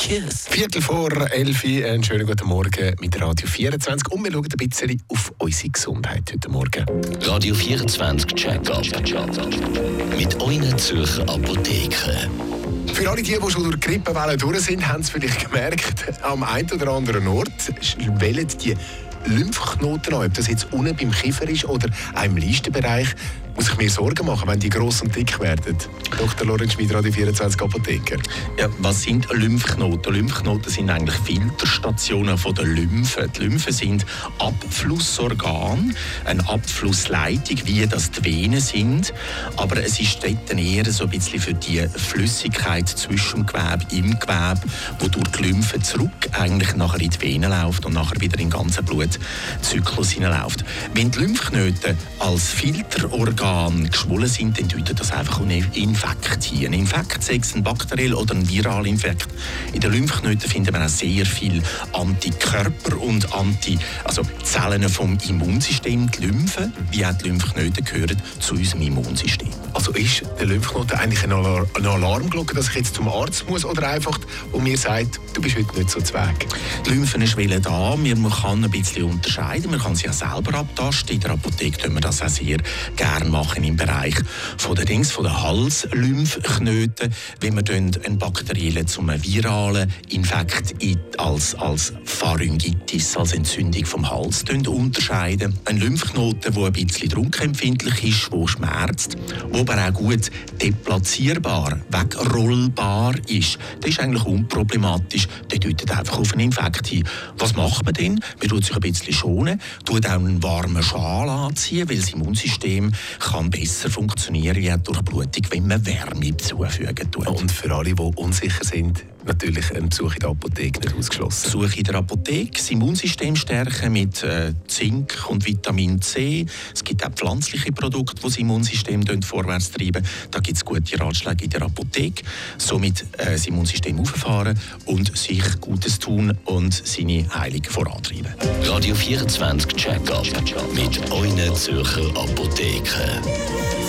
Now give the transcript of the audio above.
Kiss. 11:15, einen schönen guten Morgen mit Radio 24 und wir schauen ein bisschen auf unsere Gesundheit heute Morgen. Radio 24 Check-up. Mit euren Zürcher Apotheken. Für alle die schon durch die Grippewelle durch sind, haben es vielleicht gemerkt, am einen oder anderen Ort schwellen die Lymphknoten an. Ob das jetzt unten beim Kiefer ist oder auch im Leistenbereich, muss ich mir Sorgen machen, wenn die gross und dick werden. Dr. Lorenz Schmid, Radio 24 Apotheker. Ja, was sind Lymphknoten? Lymphknoten sind eigentlich Filterstationen von der Lymphe. Die Lymphen sind Abflussorgane, eine Abflussleitung, wie das die Venen sind. Aber es ist dort eher so ein bisschen für die Flüssigkeit zwischen dem Gewebe, im Gewebe, wo durch die Lymphe zurück eigentlich nachher in die Venen läuft und nachher wieder in den ganzen Blutzyklus hineinläuft. Wenn die Lymphknoten als Filterorgan geschwollen sind, dann deutet das einfach um einen Infekt hin. Ein Infekt, sei es ein bakteriell oder ein viraler Infekt. In den Lymphknoten finden wir auch sehr viel Antikörper und Zellen vom Immunsystem. Die Lymphe, wie auch die Lymphknoten, gehören zu unserem Immunsystem. Also ist der Lymphknoten eigentlich eine Alarmglocke, dass ich jetzt zum Arzt muss oder einfach, wo mir sagt, du bist heute nicht so zweig? Die Lymphen schwellen da. Man kann ein bisschen unterscheiden. Man kann sie auch selber abtasten. In der Apotheke tun wir das auch sehr gerne machen im Bereich von der Halslymphknoten, wenn wir einen bakteriellen zum viralen Infekt als Pharyngitis, als Entzündung vom Hals unterscheiden. Ein Lymphknoten, der ein bisschen druckempfindlich ist, der schmerzt, der aber auch gut deplatzierbar, wegrollbar ist. Das ist eigentlich unproblematisch. Der deutet einfach auf einen Infekt hin. Was macht man denn? Man tut sich ein bisschen schonen, tut auch einen warmen Schal anziehen, weil das Immunsystem kann besser funktionieren wie durch Blutung, wenn man Wärme zufügen tut. Und für alle, die unsicher sind, natürlich ein Besuch in der Apotheke nicht ausgeschlossen. Besuch in der Apotheke, das Immunsystem stärken mit Zink und Vitamin C. Es gibt auch pflanzliche Produkte, die das Immunsystem vorwärts treiben. Da gibt es gute Ratschläge in der Apotheke. Somit das Immunsystem auffahren und sich Gutes tun und seine Heilung vorantreiben. Radio 24 Check-up mit euren Zürcher Apotheken.